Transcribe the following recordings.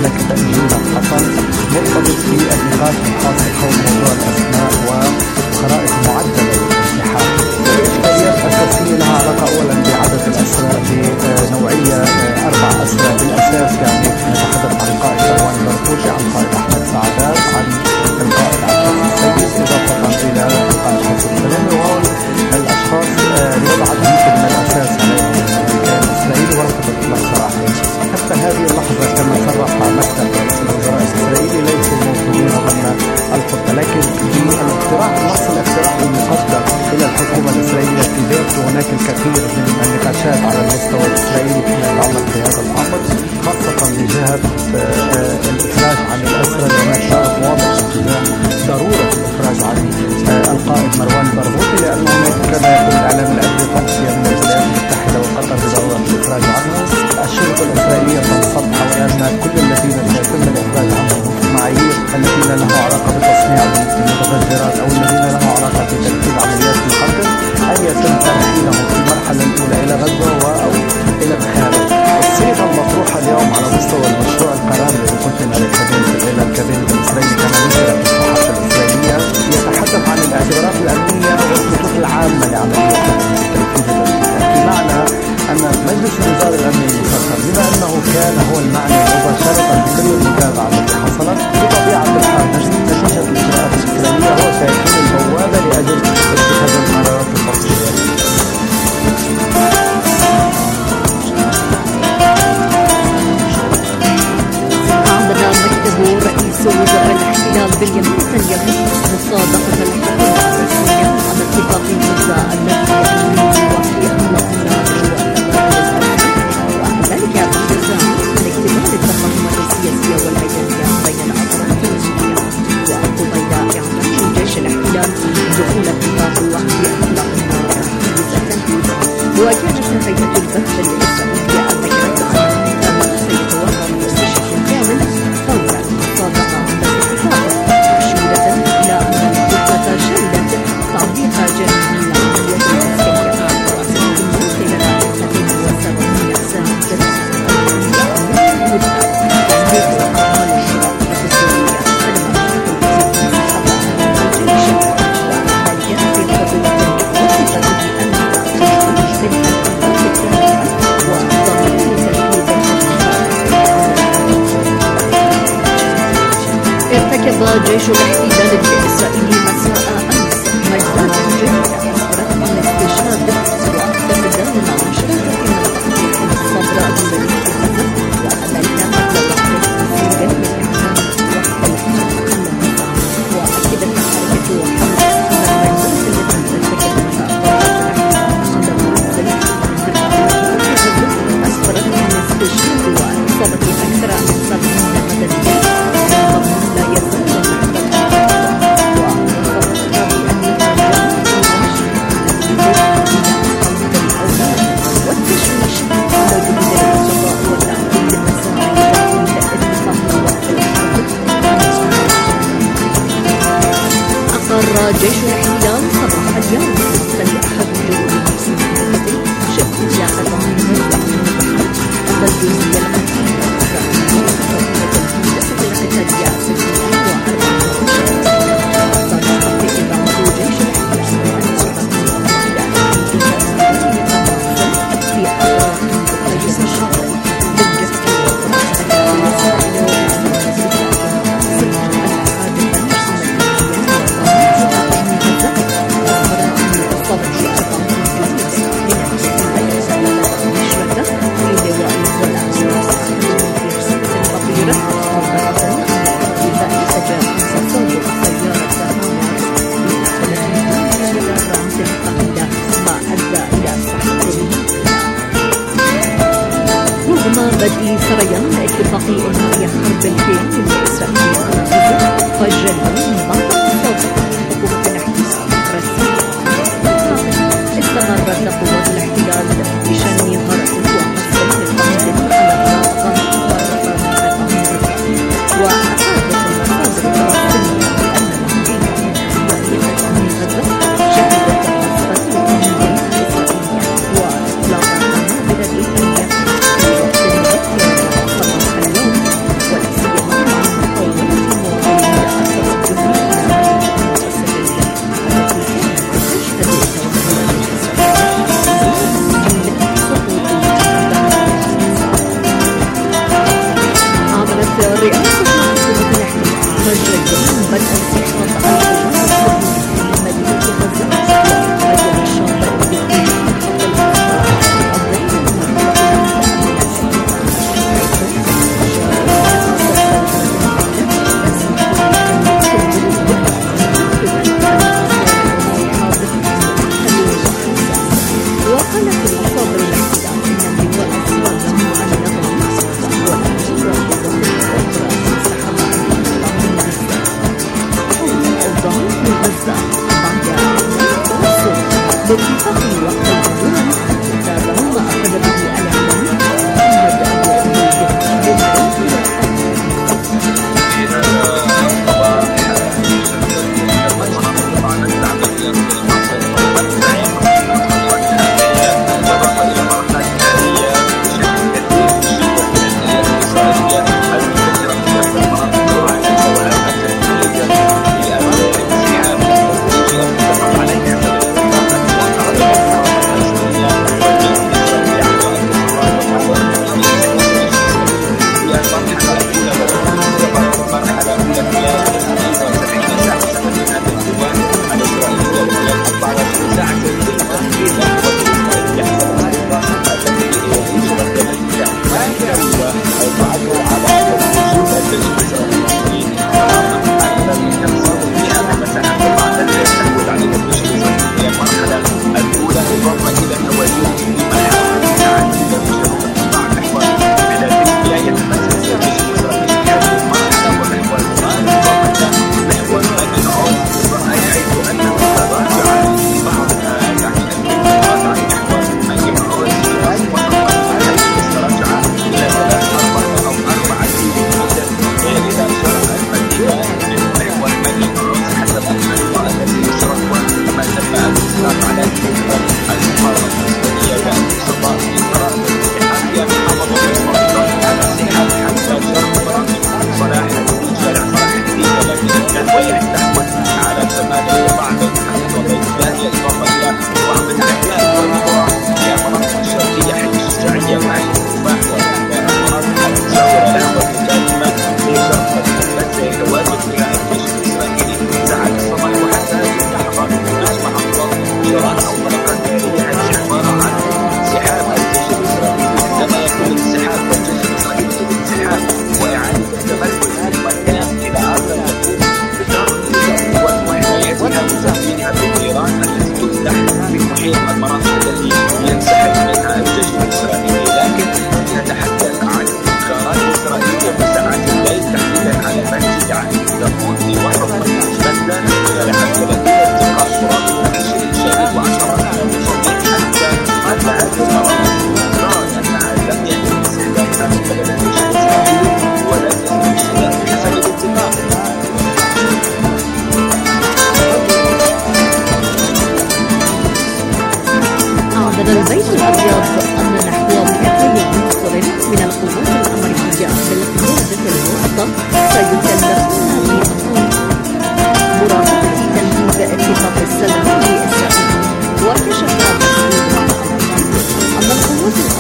هناك تأجيل حصل مرتبط بالنقاش الخاص حول موضوع الأسماء وخرائط معدلة للاتحاد. الإشكاليات الأساسية لها علاقة أولا بعدد الأسرى بنوعية 4 أسرى بالأساس، يعني نتحدث عن القائد مروان برغوثي، عن القائد أحمد سعدات، عن القائد عبد السيد، إضافة إلى القائد حسن سلامة، وهؤلاء الأشخاص لوضعت يمكن من الأساس عليهم الكيان الإسرائيلي ورفضت إطلاق سراحهم. حتى هذه اللحظة كما صرح مكتب رئيس الوزراء الإسرائيلي ليسوا موجودين ضمن الخطة، لكن بالاقتراح النص الاقتراحي المقدم إلى الحكومة الإسرائيلية في بيته هناك الكثير من النقاشات على المستوى الإسرائيلي فيما يتعلق بهذا الأمر، خاصة من جهة الإفراج عن الأسرى، لأن شرط واضح تجاه ضرورة الإفراج عن القائد مروان برغوثي، لأنه هناك كما يقول الإعلام العبري توصية من الولايات المتحدة وقطر بضرورة الإفراج عنه. الشرطة الإسرائيلية تنصب حول أن كل الذين سيتم الإفراج عنهم معايير الذين له علاقة بتصنيع المتفجرات أو الذين له علاقة بتنفيذ عمليات القتل أن يتم ترحيلهم في المرحلة الأولى إلى غزة أو إلى الخارج. الصيغة المطروحة اليوم على مستوى المشروع القرار الذي قدم إلى الكابينة الإسرائيلي كما نشر في الصحافة الإسرائيلية يتحدث عن الاعتبارات الأمنية والخطوط العامة لعملية تنفيذ الاتفاق، بمعنى أن مجلس الوزراء الأمني المفخر بما أنه كان هو المعني مباشرة بكل المتابعة التي حصلت بطبيعة الحال نتيجة الإجراءات الإسرائيلية هو سيكون البوابة لأجل اتخاذ القرارات التفصيلية. أعلن مكتب رئيس وزراء الاحتلال بنيامين نتنياهو مصادقة الحكومة الرسمية على اتفاق غزة التي يعنيه وفي أطلاق النار وذلك باحتزام من اكتمال التفاهمات السياسية والميدانية بين الأطراف المسؤولة، وقبيل إعلان جيش الاحتلال دخول اتفاق وفي أطلاق النار حيز التنفيذ. وكانت هيئة البحث الإسرائيلية الذكرت أن الختام سيتوقف بشكل كامل فور المصادقة على الاتفاق، مشيرة إلى أن الخطة شهدت تعليق جميع العمليات العسكرية وستتم خلال 72 ساعة ارتكب جيش الاحتلال الإسرائيلي مساء أمس مجزرة جديدة أسفرت عن استشهاد واعتمد من عشرات من الأقوام الصبراء بمدينة غزة، وذلك قبل وقت قصير من إعلان وقت الاحتلال. وأكدت حركة حماس أن المجزرة التي ارتكبتها قوات الاحتلال على منزل أسفرت عن استشهاد وإصابة أكثر من 70 مدنيا لا يزال والتشويش على وجود الأصدقاء وتعطيل المساعي تحويل اتفاق وقت الحرب. أقر جيش الاحتلال صباح اليوم لأحد جنود المسلمين شهد إعلان أن الجزئية الأمنية بدء سريان اتفاقي إنهاء حرب الكيان الإسرائيلي على غزة فجر اليوم بعد مصادقة حكومة الاحتلال الرسمية. استمرت قوات الاحتلال بشن غرق وحصر للتنظيم على مناطق وأفادت المصادر الفلسطينية بأن العملية الإسرائيلية من غزة شهدت قصف للتنظيم الإسرائيلية وإطلاق قنابل الإيرانية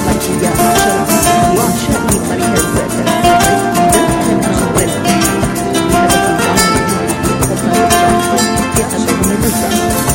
الخارجية الشرعي وإنشاء مركز تنسيقي داخل المنطقة بهدف الدعم في أشهر النزاع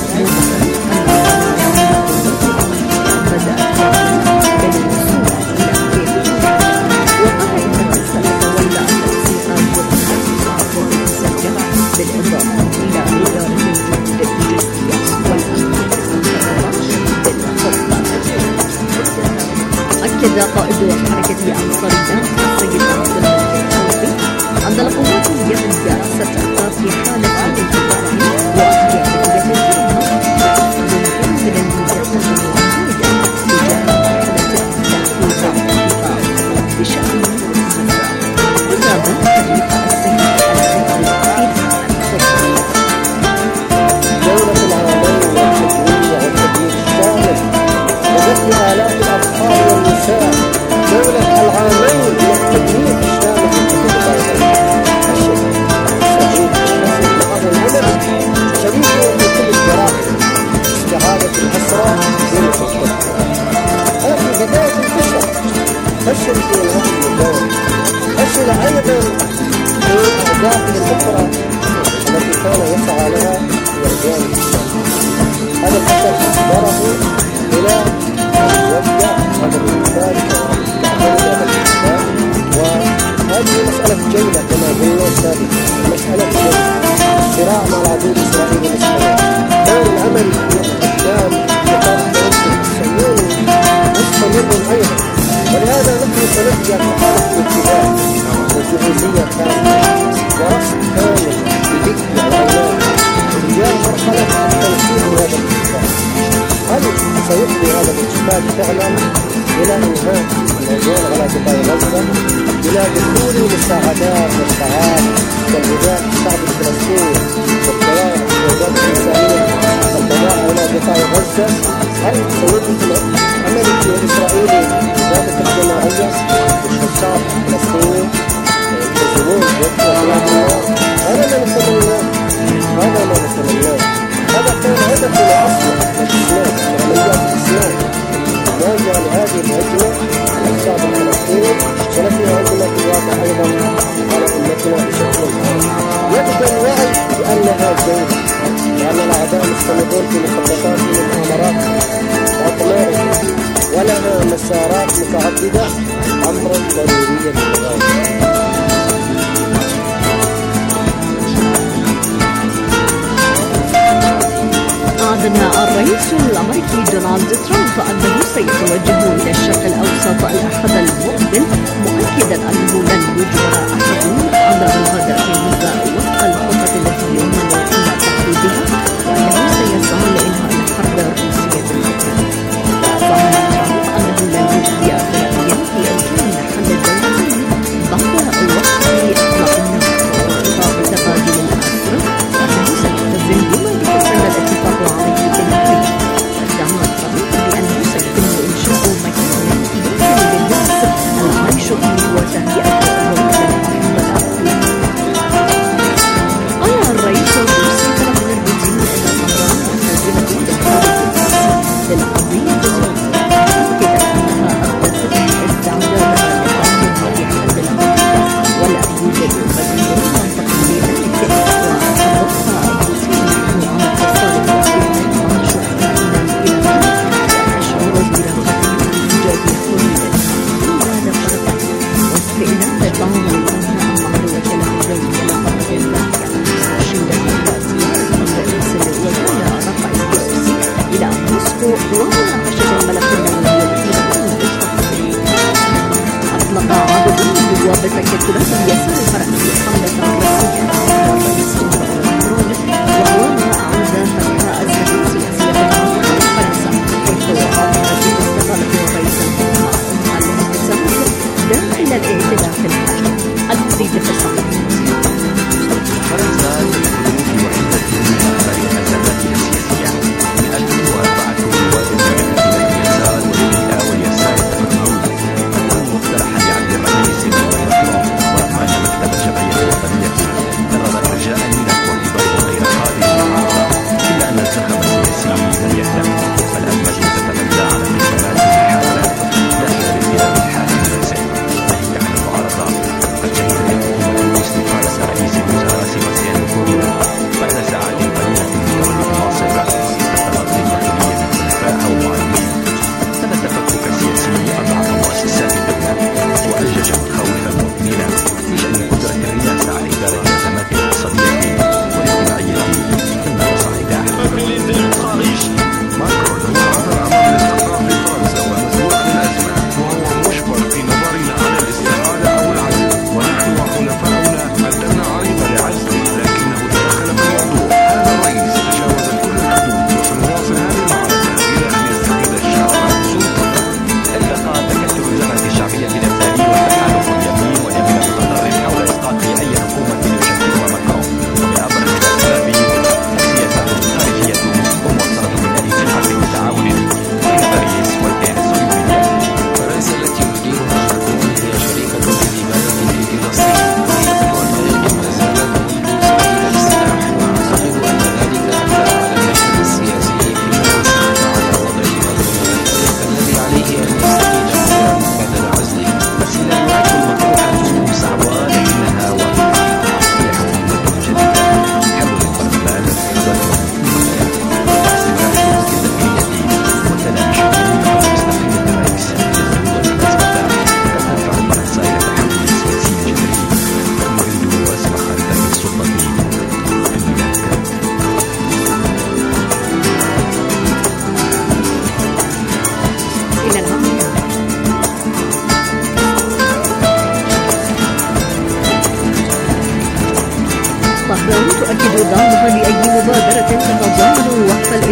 أكد قائد حركة أنصار الله السيد عبد الملك الحوثي أن القوات اليمنية ستبقى في حالة انتظار واحتياطية من الميزات الموجودة تجاه مرحلة تحقيق الاتفاق بشأن المسار وزاد حديث السيد دولة العالمين والتدوير والتدوير الشامل وجدت آلاف الأطفال والنساء دولة العالمين والتدوير الشامل شريك في كل الجرائم استعادة الأسرى من الفقر. هذه بداية الفشل في هذه الدولة فشل أيضا في أهداف الأخرى التي كان يسعى لها وإعجان الإسلام. هذا الفشل أجبره إلى أن يبدأ هذا الإنسان وهذه مسألة جيدة كما قلنا سابقا مسألة جيدة الصراع مع العدو الإسرائيلي والإسرائيلي دور العمل في قدام إطار الصهيوني مستمر أيضا ولهذا نحن سنبدأ بحالة الاتباع والجهوزية كاملة ورصد كامل بذكر العيان وإيجاد مرحلة التنسيق لهذا الاتفاق. هل سيفضي هذا الاتفاق فعلا إلى إنهاء العدوان على قطاع غزة إلى دخول مساعدات والطعام والغذاء الشعب الفلسطيني والطوارئ والوجبات الإنسانية البضائع إلى قطاع غزة؟ هل سيوجد العمل الإسرائيلي ذات الجماعية والشعب الفلسطيني يلتزمون بوقت هذا ما نتمناه هذا كان هدف العصر الإسلام عمليات الإسلام نجعل هذه الهجمة على الشعب الفلسطيني ونحن عندنا في الواقع أيضا على أمتنا بشكل عام. يجب الوعي بأنها جيدة لأن الأعداء مستمرون في مخططات ومؤامرات وأطمارهم ولها مسارات متعددة أمرا ضروريا للغاية. أعلن الرئيس الأمريكي دونالد ترامب أنه سيتوجه إلى الشرق الأوسط الأحد المقبل مؤكدا أنه لن يجبر أحد على مغادرة النزاع وفق الخطط التي يؤمن إلى تحديدها وأنه سيسعى لإنهاء الحرب الروسية الأوكرانية. وأعلن ترامب أنه لن يجدي أخلاقيا في إمكان حل الدولتين بعد وقت إطلاق النار وخطاب تبادل الأسرى وأنه سيلتزم بما يتسنى الاتفاق عليه في النهاية. ادعى ترامب بأنه سيتم إنشاء مكان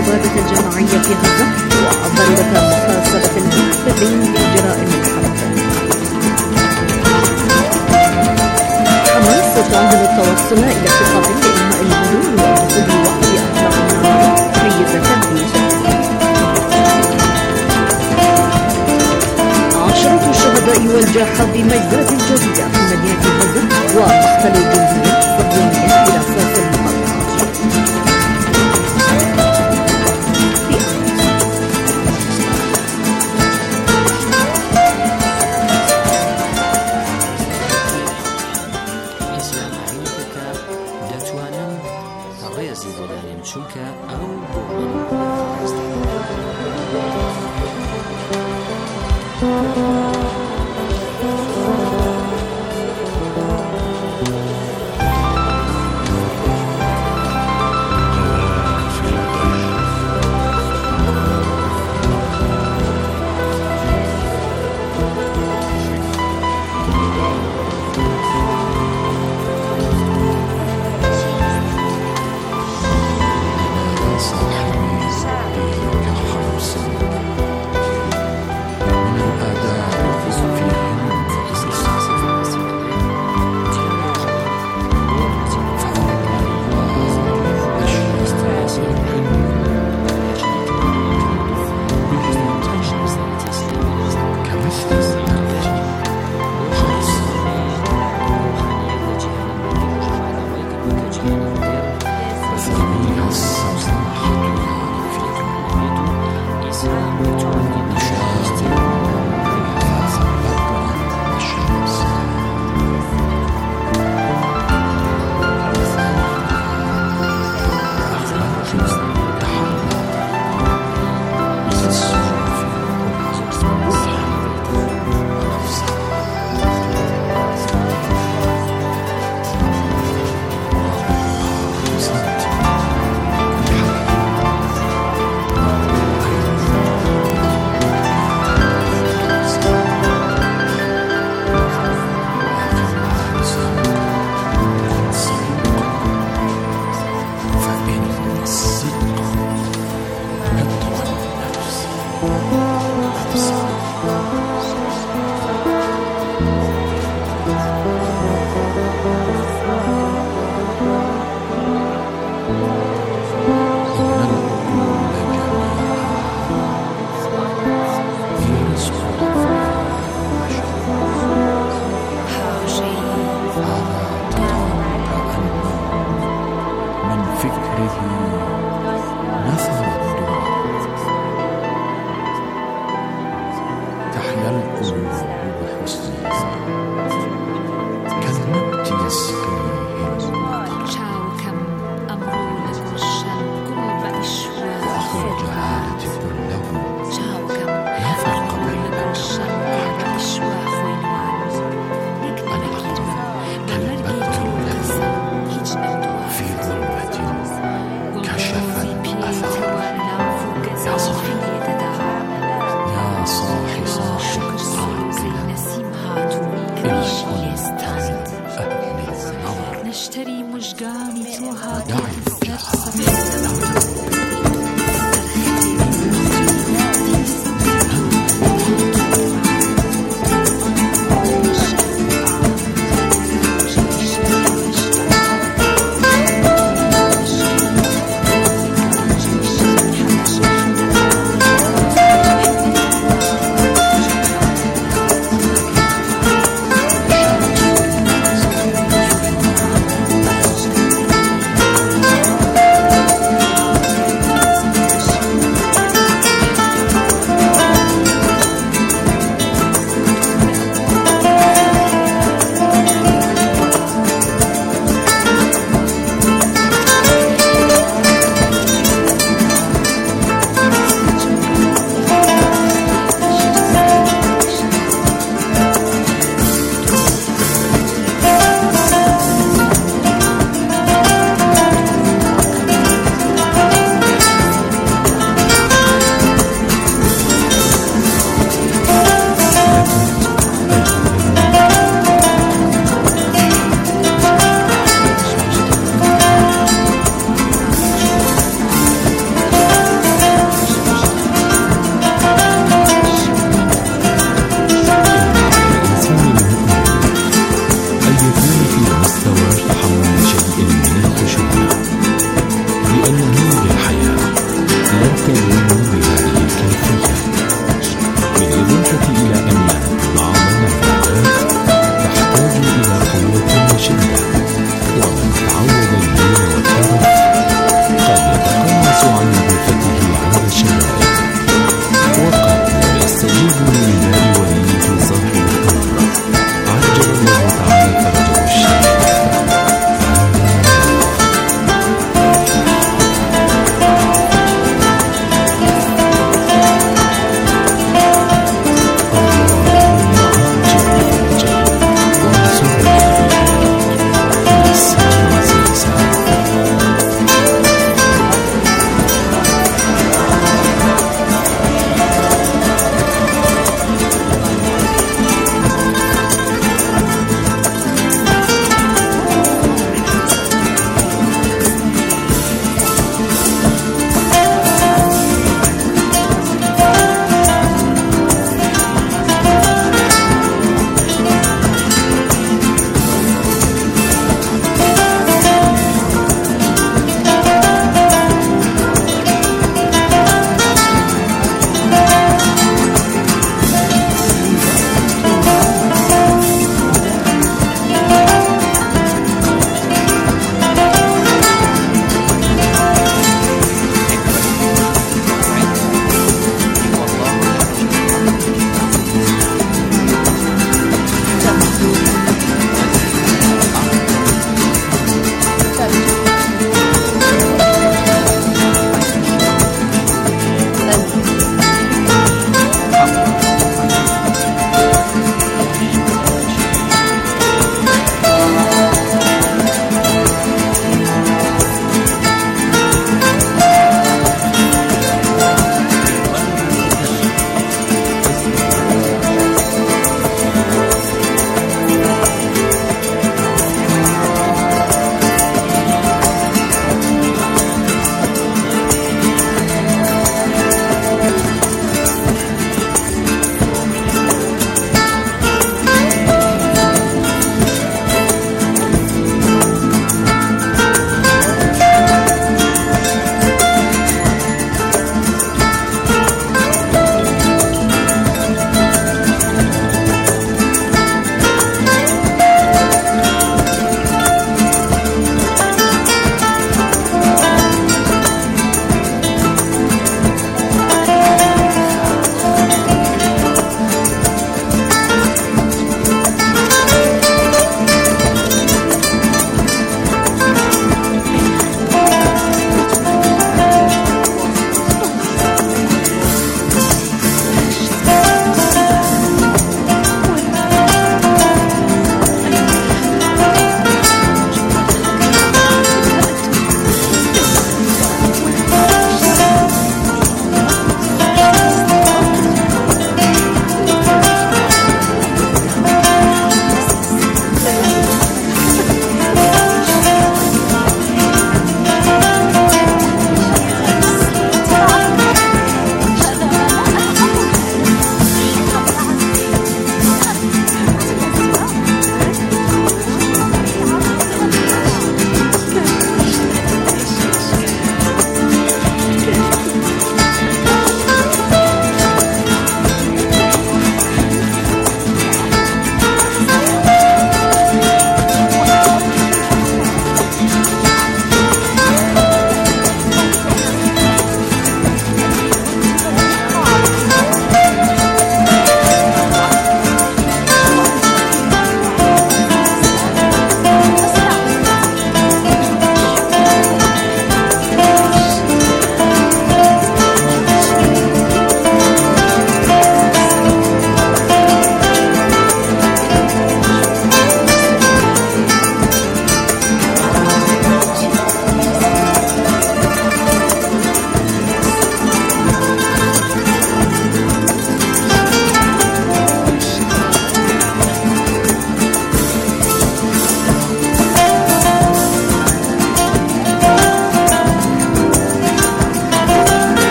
الإبادة الجماعية في غزة وضرورة محاسبة المحتفين بالجرائم الحرب. حماس تعلن التوصل إلى اتفاق لإنهاء الغلو ووصول وقف إطلاق النار حيز تنفيذ. 10 الشهداء والجرحى بمجزرة جديدة في مدينة غزة ومقتل جندي صهيوني في رصاص المقاطعة.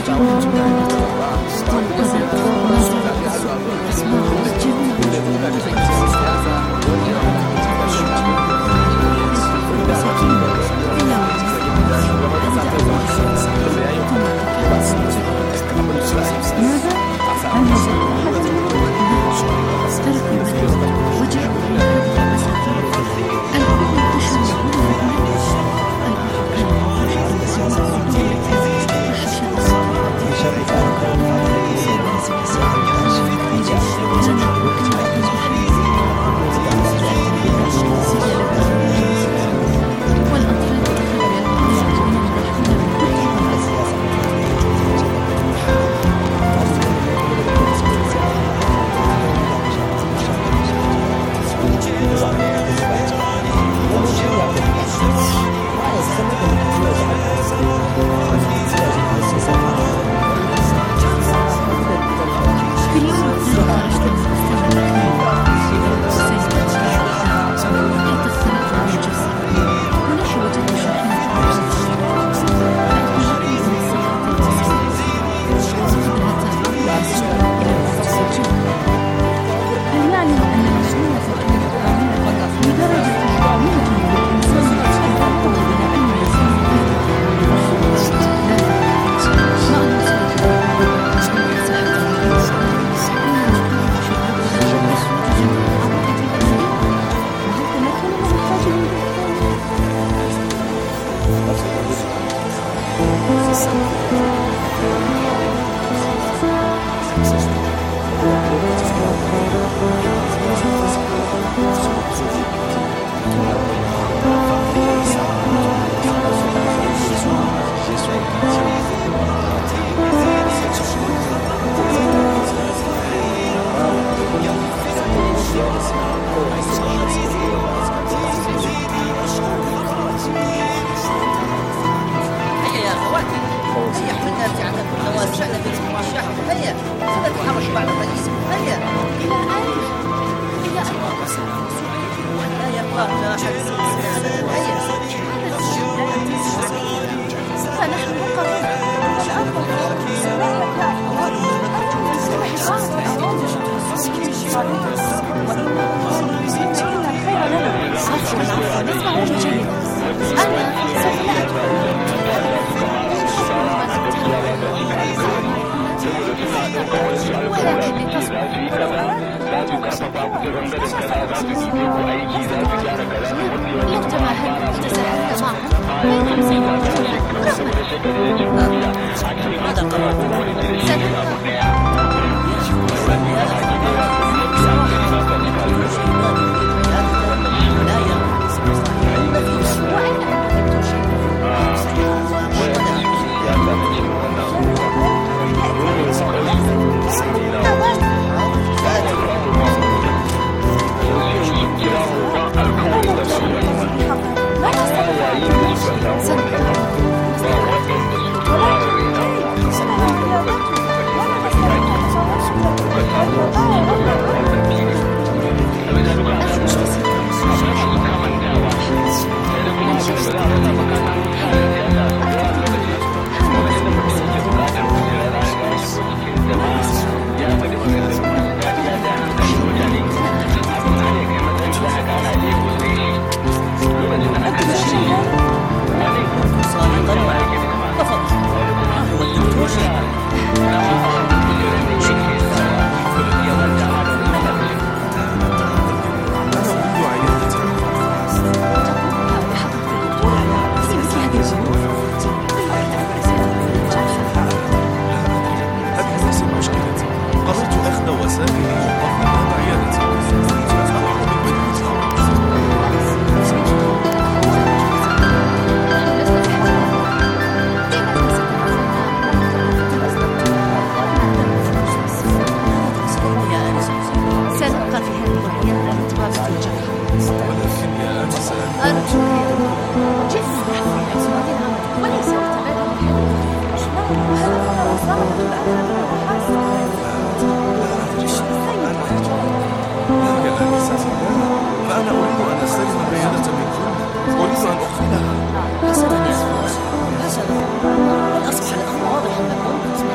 حسنا يا أخوان، حسنا. الأصبح الأمر واضح أمامكم.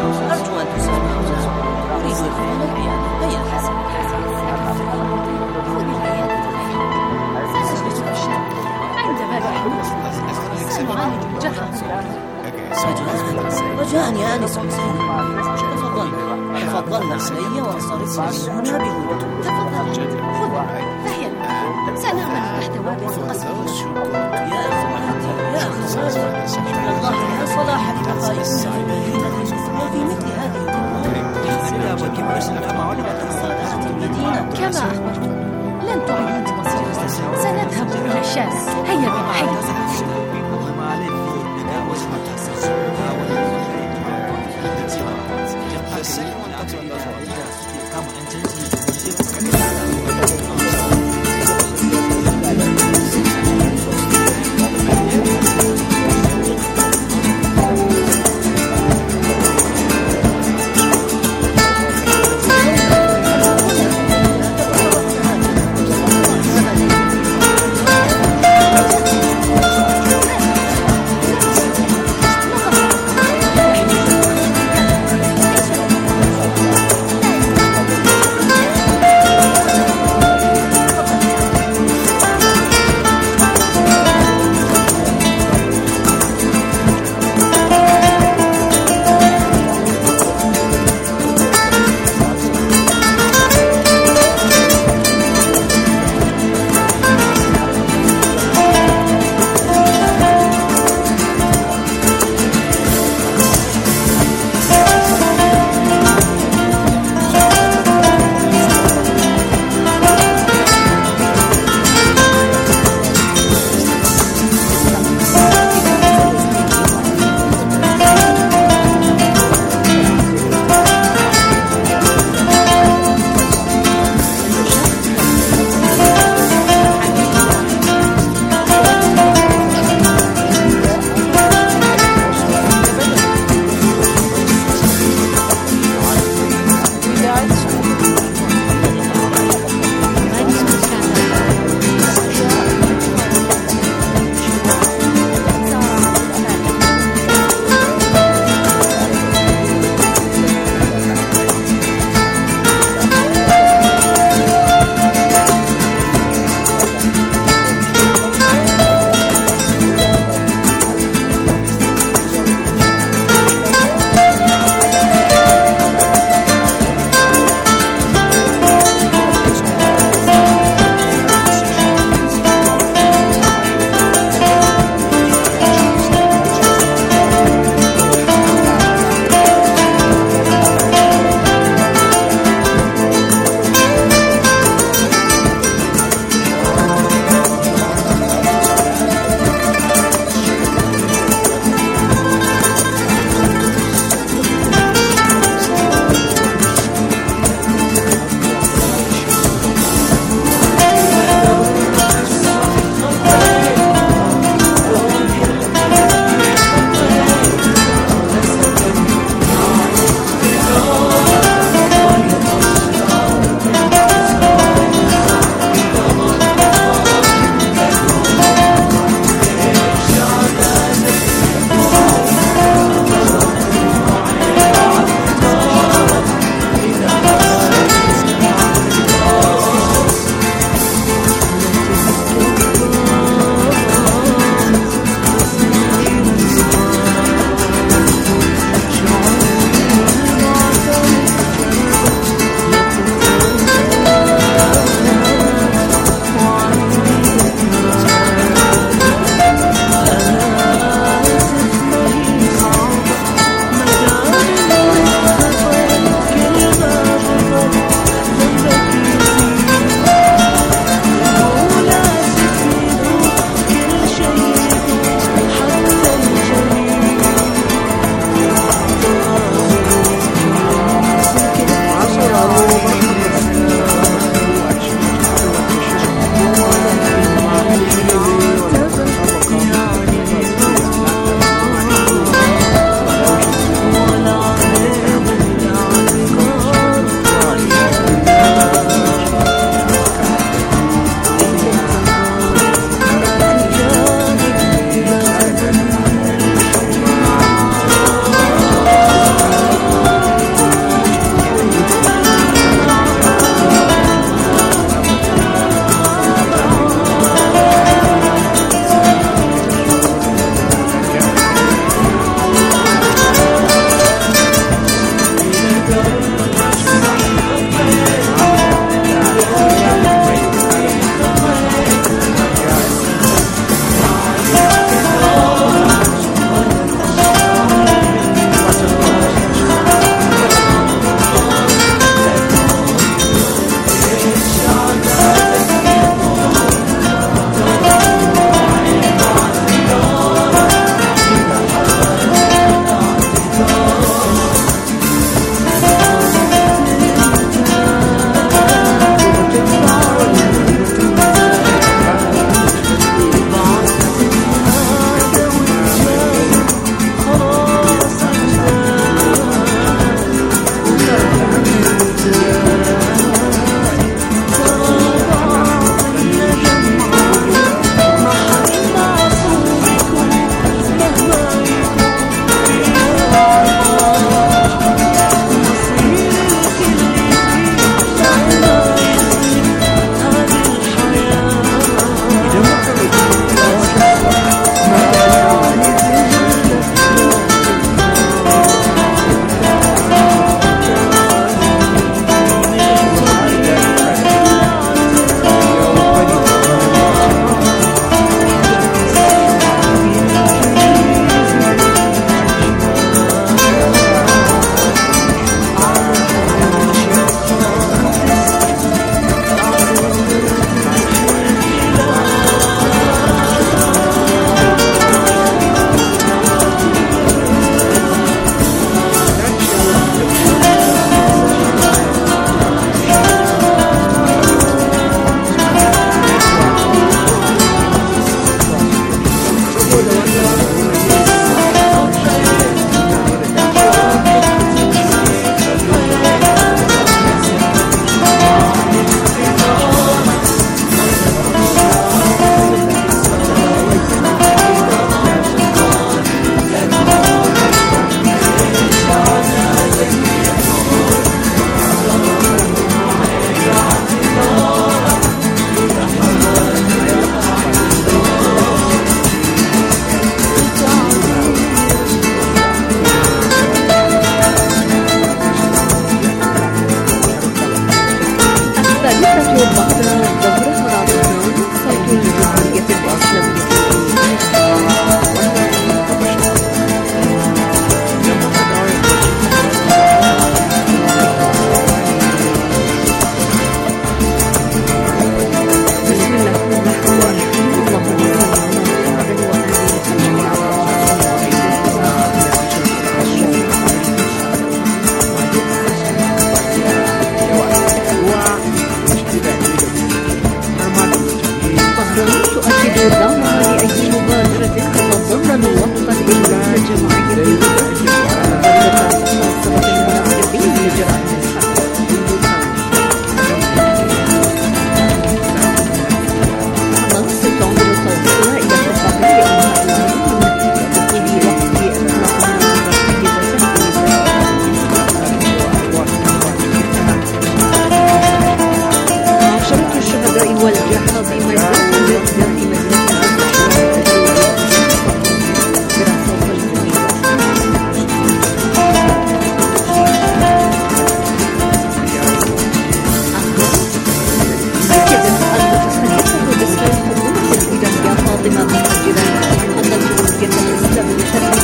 نعالج الجرحى. رجاء يا آنس حسين، تفضلنا علي وانصرفنا هنا بهدوء. تفضل، خذ فهي الآن سنعمل تحت وابل القصر. يا أخواتي والله يا صلاح الحقائق وفي مثل هذه الأمور صادقة المدينة كما أخبرتم لن تعيد مصيرنا، سنذهب إلى الشارع. هيا بنا حيا.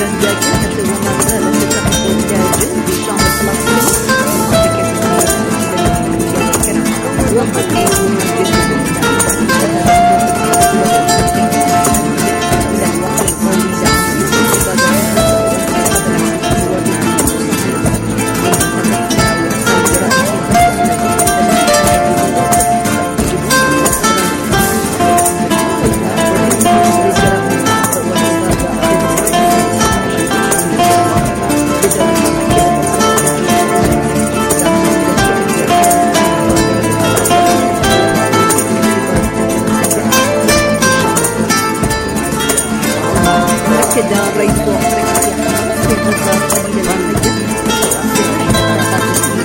هولندا كانت وما زالت تحت تاج بشان فلسطين وقد رئيس أفريقيا في غزة قليلا